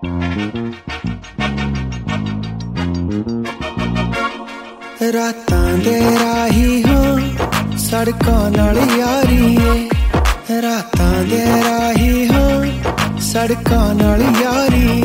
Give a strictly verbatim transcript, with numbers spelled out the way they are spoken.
रातां दे राही हो सड़कों नाल यारी है, रातां दे राही हो सड़कों नाल यारी